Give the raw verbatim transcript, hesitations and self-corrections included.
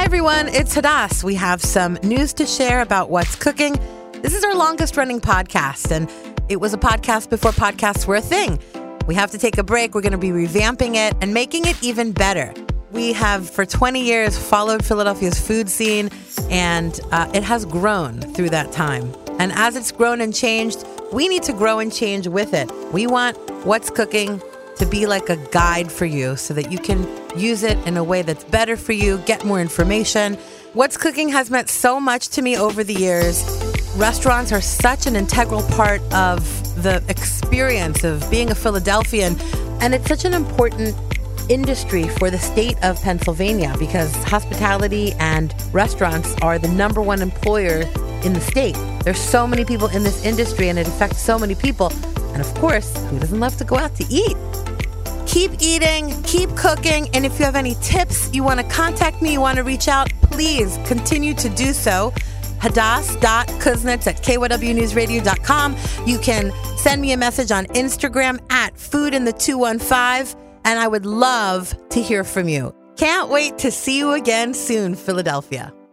everyone, it's Hadass. We have some news to share about what's cooking. This is our longest running podcast, and it was a podcast before podcasts were a thing. We have to take a break. We're going to be revamping it and making it even better. We have, for twenty years, followed Philadelphia's food scene, and uh, it has grown through that time. And as it's grown and changed, we need to grow and change with it. We want What's Cooking to be like a guide for you so that you can use it in a way that's better for you, get more information. What's Cooking has meant so much to me over the years. Restaurants are such an integral part of the experience of being a Philadelphian, and it's such an important industry for the state of Pennsylvania because hospitality and restaurants are the number one employer in the state. There's so many people in this industry and it affects so many people. And of course, who doesn't love to go out to eat? Keep eating, keep cooking, and if you have any tips, you want to contact me, you want to reach out, please continue to do so. Hadass dot kuznets at K Y W news radio dot com. You can send me a message on Instagram at food in the two one five, and I would love to hear from you. Can't wait to see you again soon, Philadelphia.